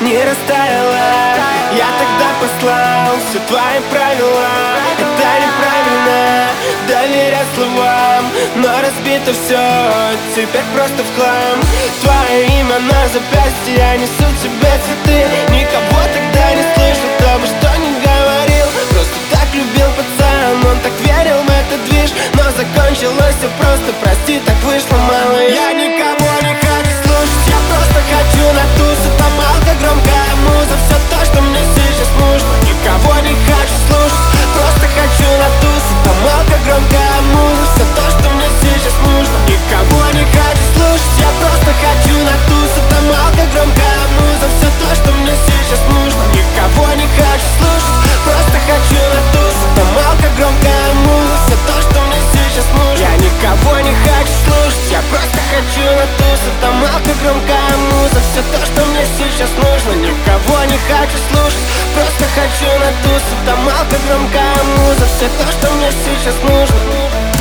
не растаяла. Я тогда послал все твои правила. Это неправильно, доверять словам, но разбито все, теперь просто в хлам. Твое имя на запястье, я несу тебе цветы. Никого тогда не слышал, кто бы что ни говорил. Просто так любил пацан, он так верил в этот движ. Но закончилось все просто, прости, так вышло, малый. Я никого не хочу слушать, я просто хочу на тусу. Там алко, громкая муза, все то, что мне сейчас нужно. Никого не хочу слушать, просто хочу на тусу. Там алко, громкая муза, все то, что мне сейчас нужно. Никого не хочу слушать, я просто хочу на тусу. Там алко, громкая муза, все то, что мне сейчас нужно. Никого не хочу слушать, просто хочу на тусу. Там алко, громкая муза, все то, что мне сейчас нужно. Я никого не хочу слушать, я просто хочу на тусу. Там алко, громкая муза, все то, что мне сейчас нужно. Никого не хочу слушать, просто хочу на тусу. Там алко, громкая муза, все то, что мне сейчас нужно.